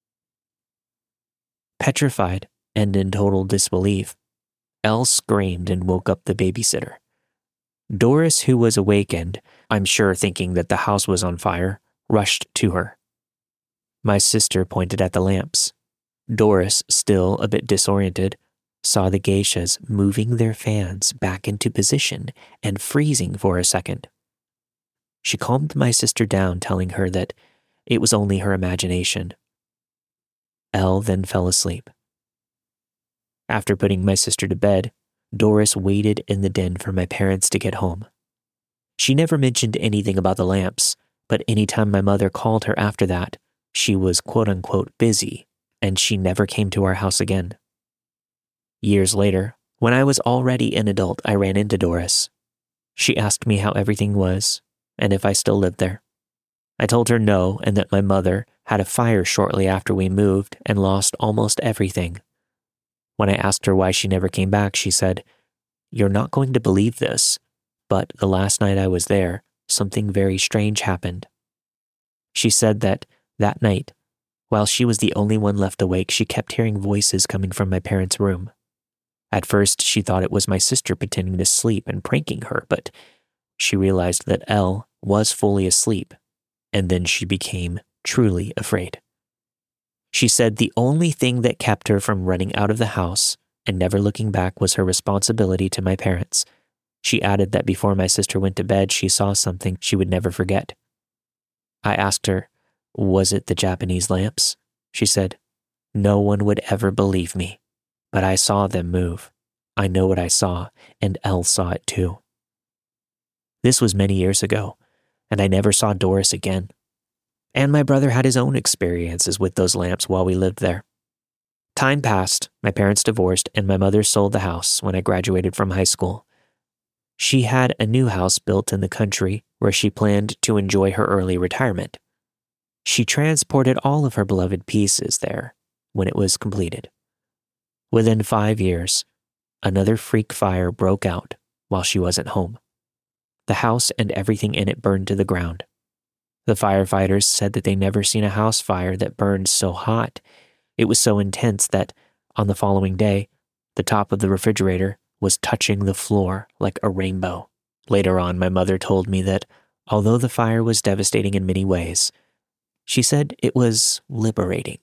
Petrified and in total disbelief, Elle screamed and woke up the babysitter. Doris, who was awakened, I'm sure thinking that the house was on fire, rushed to her. My sister pointed at the lamps. Doris, still a bit disoriented, saw the geishas moving their fans back into position and freezing for a second. She calmed my sister down, telling her that it was only her imagination. Elle then fell asleep. After putting my sister to bed, Doris waited in the den for my parents to get home. She never mentioned anything about the lamps, but anytime my mother called her after that, she was quote-unquote busy, and she never came to our house again. Years later, when I was already an adult, I ran into Doris. She asked me how everything was, and if I still lived there. I told her no, and that my mother had a fire shortly after we moved and lost almost everything. When I asked her why she never came back, she said, "You're not going to believe this, but the last night I was there, something very strange happened." She said that that night, while she was the only one left awake, she kept hearing voices coming from my parents' room. At first, she thought it was my sister pretending to sleep and pranking her, but she realized that Elle was fully asleep, and then she became truly afraid. She said the only thing that kept her from running out of the house and never looking back was her responsibility to my parents. She added that before my sister went to bed, she saw something she would never forget. I asked her, "Was it the Japanese lamps?" She said, "No one would ever believe me, but I saw them move. I know what I saw, and Elle saw it too." This was many years ago, and I never saw Doris again. And my brother had his own experiences with those lamps while we lived there. Time passed, my parents divorced, and my mother sold the house when I graduated from high school. She had a new house built in the country where she planned to enjoy her early retirement. She transported all of her beloved pieces there when it was completed. Within five years, another freak fire broke out while she wasn't home. The house and everything in it burned to the ground. The firefighters said that they never seen a house fire that burned so hot. It was so intense that, on the following day, the top of the refrigerator was touching the floor like a rainbow. Later on, my mother told me that, although the fire was devastating in many ways, she said it was liberating.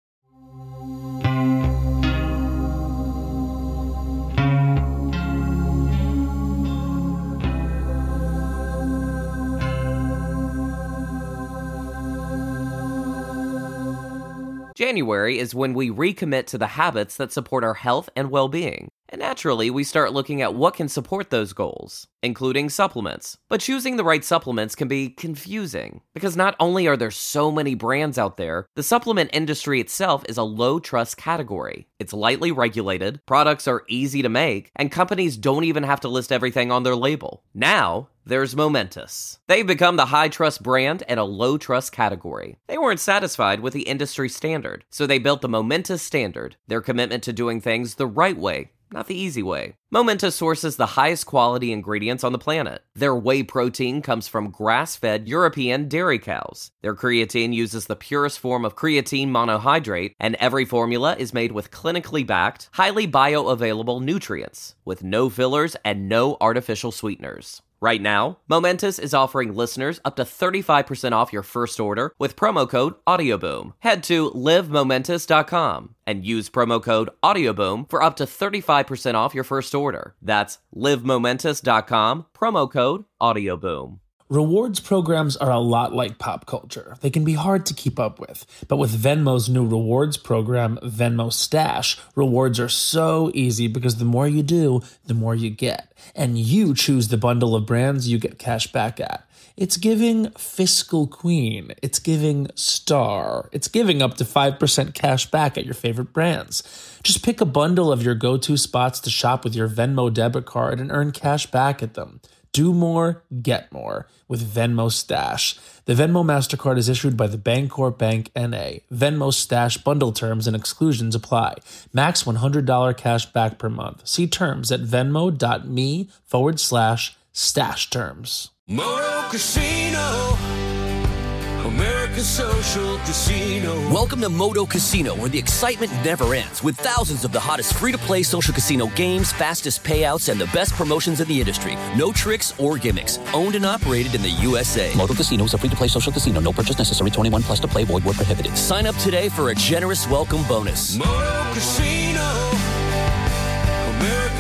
January is when we recommit to the habits that support our health and well-being. And naturally, we start looking at what can support those goals, including supplements. But choosing the right supplements can be confusing, because not only are there so many brands out there, the supplement industry itself is a low-trust category. It's lightly regulated, products are easy to make, and companies don't even have to list everything on their label. Now, there's Momentous. They've become the high-trust brand and a low-trust category. They weren't satisfied with the industry standard, so they built the Momentous Standard, their commitment to doing things the right way, not the easy way. Momentous sources the highest quality ingredients on the planet. Their whey protein comes from grass-fed European dairy cows. Their creatine uses the purest form of creatine monohydrate, and every formula is made with clinically backed, highly bioavailable nutrients, with no fillers and no artificial sweeteners. Right now, Momentous is offering listeners up to thirty-five percent off your first order with promo code AudioBoom. Head to live momentous dot com and use promo code AudioBoom for up to thirty-five percent off your first order. That's live momentous dot com, promo code AudioBoom. Rewards programs are a lot like pop culture. They can be hard to keep up with. But with Venmo's new rewards program, Venmo Stash, rewards are so easy because the more you do, the more you get. And you choose the bundle of brands you get cash back at. It's giving Fiscal Queen. It's giving Star. It's giving up to five percent cash back at your favorite brands. Just pick a bundle of your go-to spots to shop with your Venmo debit card and earn cash back at them. Do more, get more with Venmo Stash. The Venmo MasterCard is issued by the Bancorp Bank N A. Venmo Stash bundle terms and exclusions apply. Max one hundred dollars cash back per month. See terms at venmo.me forward slash stash terms. Moto Casino, American Social Casino. Welcome to Moto Casino, where the excitement never ends, with thousands of the hottest free-to-play social casino games, fastest payouts, and the best promotions in the industry. No tricks or gimmicks. Owned and operated in the U S A. Moto Casino is a free-to-play social casino. No purchase necessary. twenty-one plus to play. Void where prohibited. Sign up today for a generous welcome bonus. Moto Casino,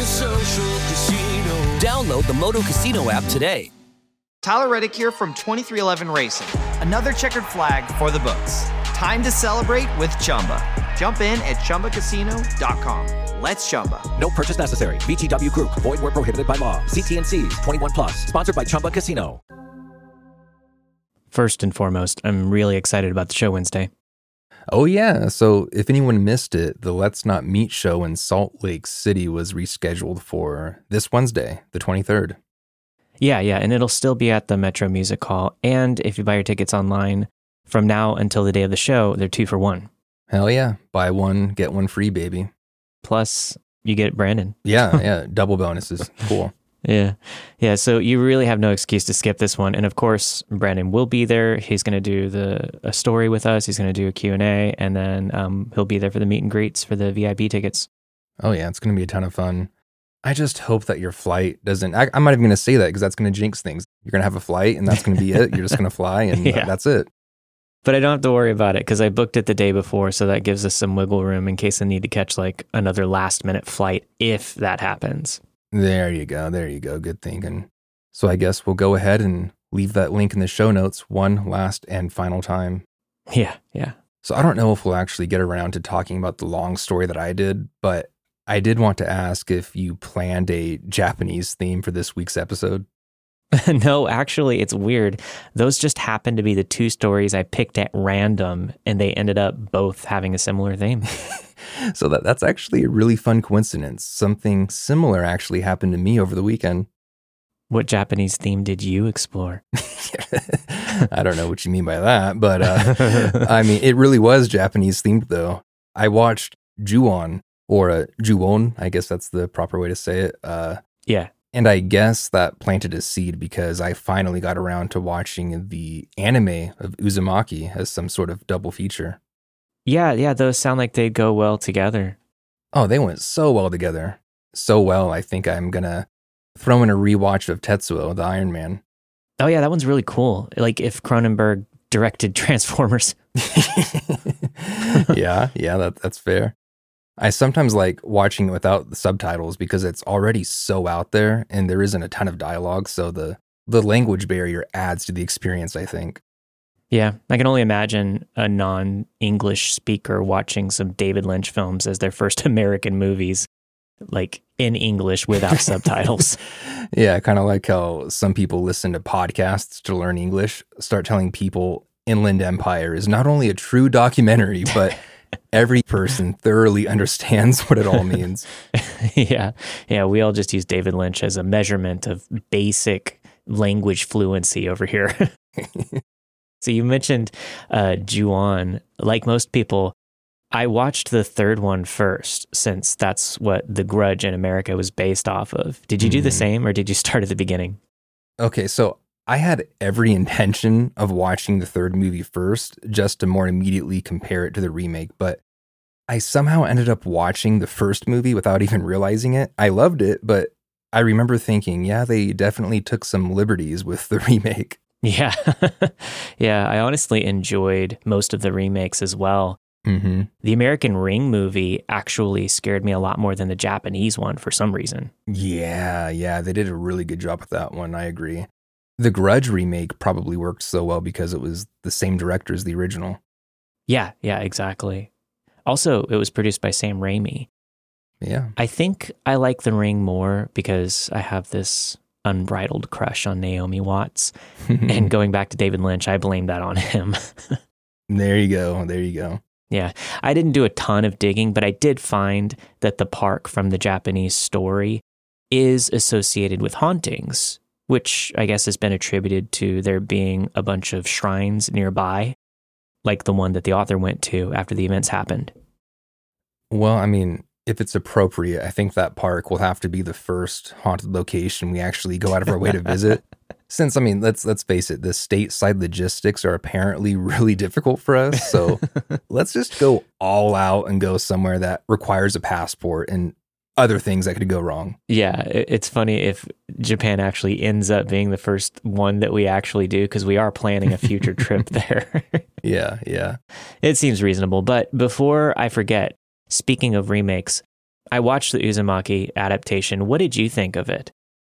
American Social Casino. Download the Moto Casino app today. Tyler Reddick here from twenty-three eleven Racing. Another checkered flag for the books. Time to celebrate with Chumba. Jump in at chumba casino dot com. Let's Chumba. No purchase necessary. V G W Group. Void where prohibited by law. See T and C's. twenty-one plus. Sponsored by Chumba Casino. First and foremost, I'm really excited about the show Wednesday. Oh yeah, so if anyone missed it, the Let's Not Meet show in Salt Lake City was rescheduled for this Wednesday, the twenty-third. Yeah, yeah, and it'll still be at the Metro Music Hall. And if you buy your tickets online, from now until the day of the show, they're two for one. Hell yeah. Buy one, get one free, baby. Plus, you get Brandon. Yeah, yeah. Double bonuses. Cool. Yeah. Yeah. So you really have no excuse to skip this one. And of course, Brandon will be there. He's going to do the a story with us. He's going to do a Q and A, and then um, he'll be there for the meet and greets for the V I P tickets. Oh, yeah. It's going to be a ton of fun. I just hope that your flight doesn't... I, I'm not even going to say that because that's going to jinx things. You're going to have a flight and that's going to be it. You're just going to fly and yeah. that's it. But I don't have to worry about it because I booked it the day before, so that gives us some wiggle room in case I need to catch like another last minute flight if that happens. There you go. There you go. Good thinking. So I guess we'll go ahead and leave that link in the show notes one last and final time. Yeah, yeah. So I don't know if we'll actually get around to talking about the long story that I did, but I did want to ask if you planned a Japanese theme for this week's episode. No, actually, it's weird. Those just happened to be the two stories I picked at random, and they ended up both having a similar theme. So that that's actually a really fun coincidence. Something similar actually happened to me over the weekend. What Japanese theme did you explore? I don't know what you mean by that, but uh, I mean, it really was Japanese themed, though. I watched Ju-on, or uh, Ju-on, I guess that's the proper way to say it. Uh, yeah. And I guess that planted a seed because I finally got around to watching the anime of Uzumaki as some sort of double feature. Yeah, yeah, those sound like they'd go well together. Oh, they went so well together. So well, I think I'm going to throw in a rewatch of Tetsuo, the Iron Man. Oh yeah, that one's really cool. Like if Cronenberg directed Transformers. yeah, yeah, that, that's fair. I sometimes like watching it without the subtitles because it's already so out there and there isn't a ton of dialogue. So the, the language barrier adds to the experience, I think. Yeah, I can only imagine a non-English speaker watching some David Lynch films as their first American movies, like in English without subtitles. Yeah, kind of like how some people listen to podcasts to learn English, start telling people Inland Empire is not only a true documentary, but every person thoroughly understands what it all means. yeah, yeah, we all just use David Lynch as a measurement of basic language fluency over here. So you mentioned uh, Ju-on. Like most people, I watched the third one first, since that's what The Grudge in America was based off of. Did you do mm. the same, or did you start at the beginning? Okay, so I had every intention of watching the third movie first, just to more immediately compare it to the remake, but I somehow ended up watching the first movie without even realizing it. I loved it, but I remember thinking, yeah, they definitely took some liberties with the remake. Yeah. yeah, I honestly enjoyed most of the remakes as well. Mm-hmm. The American Ring movie actually scared me a lot more than the Japanese one for some reason. Yeah, yeah, they did a really good job with that one. I agree. The Grudge remake probably worked so well because it was the same director as the original. Yeah, yeah, exactly. Also, it was produced by Sam Raimi. Yeah. I think I like The Ring more because I have this unbridled crush on Naomi Watts. And going back to David Lynch, I blame that on him. There you go. There you go. Yeah. I didn't do a ton of digging, but I did find that the park from the Japanese story is associated with hauntings, which I guess has been attributed to there being a bunch of shrines nearby, like the one that the author went to after the events happened. Well, I mean, if it's appropriate, I think that park will have to be the first haunted location we actually go out of our way to visit. Since, I mean, let's let's face it, the stateside logistics are apparently really difficult for us. So let's just go all out and go somewhere that requires a passport and other things that could go wrong. Yeah, it's funny if Japan actually ends up being the first one that we actually do, because we are planning a future trip there. Yeah, yeah. It seems reasonable. But before I forget, speaking of remakes, I watched the Uzumaki adaptation. What did you think of it?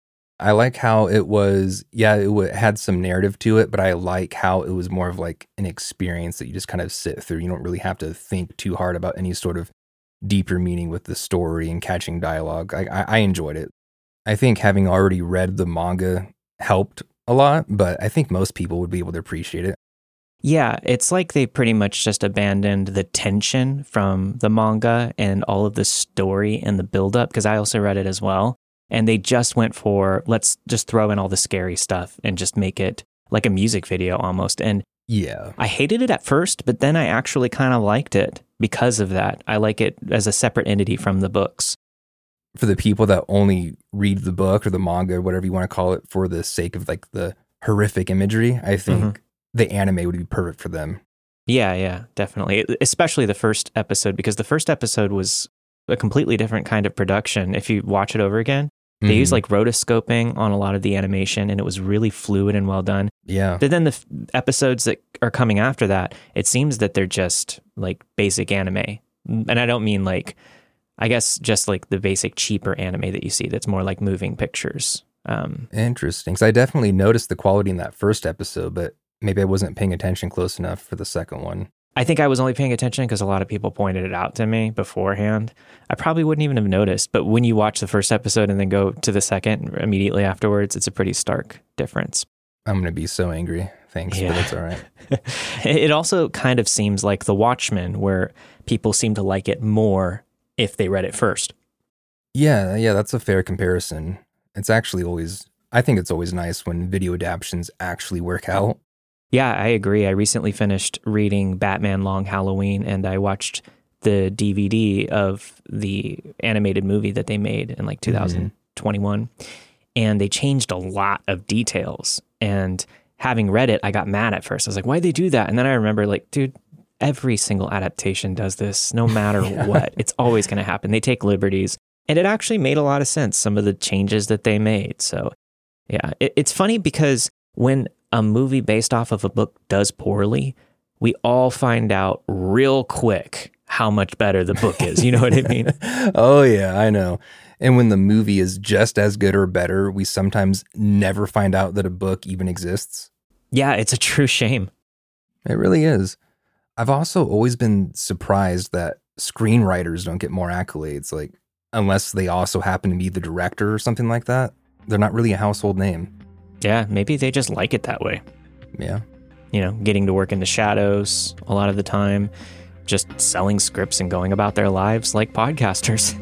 I like how it was, yeah, it w- had some narrative to it, but I like how it was more of like an experience that you just kind of sit through. You don't really have to think too hard about any sort of deeper meaning with the story and catching dialogue. I, I, I enjoyed it. I think having already read the manga helped a lot, but I think most people would be able to appreciate it. Yeah, it's like they pretty much just abandoned the tension from the manga and all of the story and the buildup, because I also read it as well. And they just went for, let's just throw in all the scary stuff and just make it like a music video almost. And yeah, I hated it at first, but then I actually kind of liked it because of that. I like it as a separate entity from the books. For the people that only read the book or the manga or whatever you want to call it for the sake of like the horrific imagery, I think mm-hmm. the anime would be perfect for them. Yeah, yeah, definitely. Especially the first episode, because the first episode was a completely different kind of production. If you watch it over again, they mm-hmm. use like rotoscoping on a lot of the animation, and it was really fluid and well done. Yeah. But then the f- episodes that are coming after that, it seems that they're just like basic anime. And I don't mean like, I guess just like the basic cheaper anime that you see that's more like moving pictures. Um, Interesting. So I definitely noticed the quality in that first episode, but maybe I wasn't paying attention close enough for the second one. I think I was only paying attention because a lot of people pointed it out to me beforehand. I probably wouldn't even have noticed, but when you watch the first episode and then go to the second immediately afterwards, it's a pretty stark difference. I'm going to be so angry. Thanks, yeah. But it's all right. It also kind of seems like The Watchmen, where people seem to like it more if they read it first. Yeah, yeah, that's a fair comparison. It's actually always, I think it's always nice when video adaptions actually work out. Yeah, I agree. I recently finished reading Batman Long Halloween, and I watched the D V D of the animated movie that they made in like two thousand twenty-one. Mm-hmm. And they changed a lot of details. And having read it, I got mad at first. I was like, why'd they do that? And then I remember like, dude, every single adaptation does this, no matter yeah. what. It's always going to happen. They take liberties. And it actually made a lot of sense, some of the changes that they made. So yeah, it, it's funny because when a movie based off of a book does poorly, we all find out real quick how much better the book is. You know what I mean? Oh, yeah, I know. And when the movie is just as good or better, we sometimes never find out that a book even exists. Yeah, it's a true shame. It really is. I've also always been surprised that screenwriters don't get more accolades, like unless they also happen to be the director or something like that. They're not really a household name. Yeah, maybe they just like it that way. Yeah. You know, getting to work in the shadows a lot of the time, just selling scripts and going about their lives like podcasters.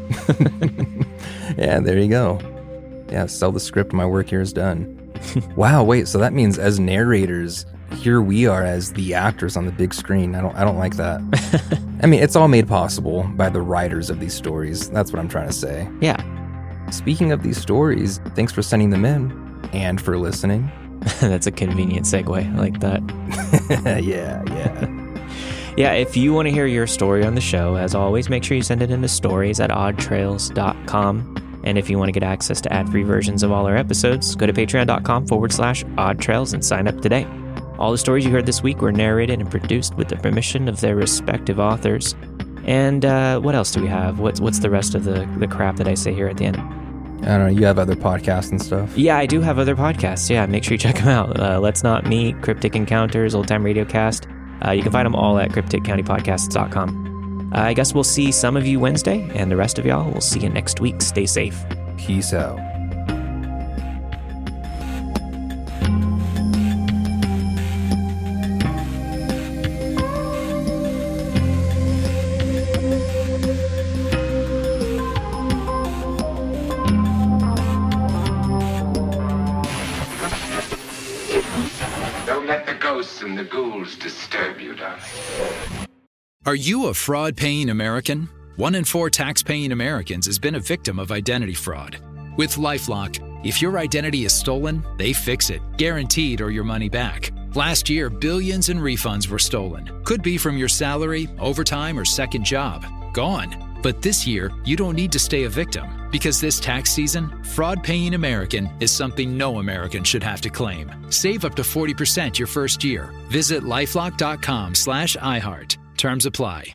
Yeah, there you go. Yeah, sell the script, my work here is done. Wow, wait, so that means as narrators, here we are as the actors on the big screen. I don't I don't like that. I mean, it's all made possible by the writers of these stories. That's what I'm trying to say. Yeah. Speaking of these stories, thanks for sending them in. And for listening. That's a convenient segue. I like that. yeah, yeah. Yeah, if you want to hear your story on the show, as always, make sure you send it into stories at odd trails dot com. And if you want to get access to ad-free versions of all our episodes, go to patreon.com forward slash oddtrails and sign up today. All the stories you heard this week were narrated and produced with the permission of their respective authors. And uh, what else do we have? What's what's the rest of the, the crap that I say here at the end? I don't know, you have other podcasts and stuff? Yeah, I do have other podcasts. Yeah, make sure you check them out. Uh, Let's Not Meet, Cryptic Encounters, Old Time Radio Cast. Uh, you can find them all at cryptic county podcasts dot com. Uh, I guess we'll see some of you Wednesday, and the rest of y'all, we'll see you next week. Stay safe. Peace out. And the ghouls disturb you, darling. Are you a fraud-paying American? One in four tax-paying Americans has been a victim of identity fraud. With LifeLock, if your identity is stolen, they fix it, guaranteed or your money back. Last year, billions in refunds were stolen. Could be from your salary, overtime, or second job. Gone. But this year, you don't need to stay a victim, because this tax season, fraud-paying American is something no American should have to claim. Save up to forty percent your first year. Visit LifeLock.com slash iHeart. Terms apply.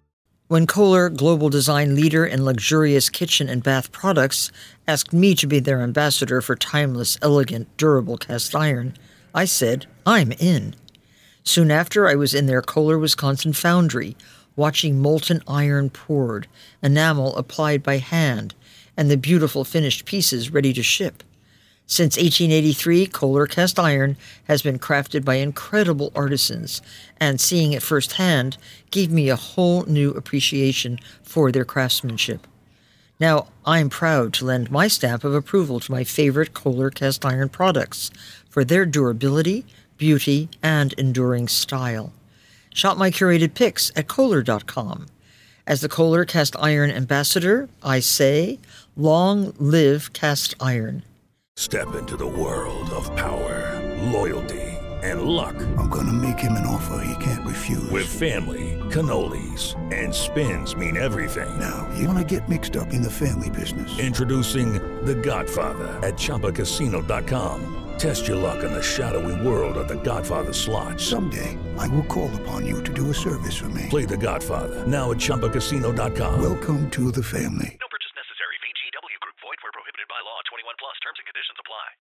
When Kohler, global design leader in luxurious kitchen and bath products, asked me to be their ambassador for timeless, elegant, durable cast iron, I said, I'm in. Soon after, I was in their Kohler, Wisconsin foundry, watching molten iron poured, enamel applied by hand, and the beautiful finished pieces ready to ship. Since eighteen eighty-three, Kohler cast iron has been crafted by incredible artisans, and seeing it firsthand gave me a whole new appreciation for their craftsmanship. Now, I'm proud to lend my stamp of approval to my favorite Kohler cast iron products for their durability, beauty, and enduring style. Shop my curated picks at Kohler dot com. As the Kohler cast iron ambassador, I say, long live cast iron. Step into the world of power, loyalty, and luck. I'm gonna make him an offer he can't refuse. With family, cannolis, and spins mean everything. Now, you wanna get mixed up in the family business. Introducing The Godfather at Chumba Casino dot com. Test your luck in the shadowy world of The Godfather slot. Someday, I will call upon you to do a service for me. Play The Godfather, now at Chumba Casino dot com. Welcome to the family. No purchase necessary. V G W Group. Void where prohibited by law. twenty-one plus. Terms and conditions apply.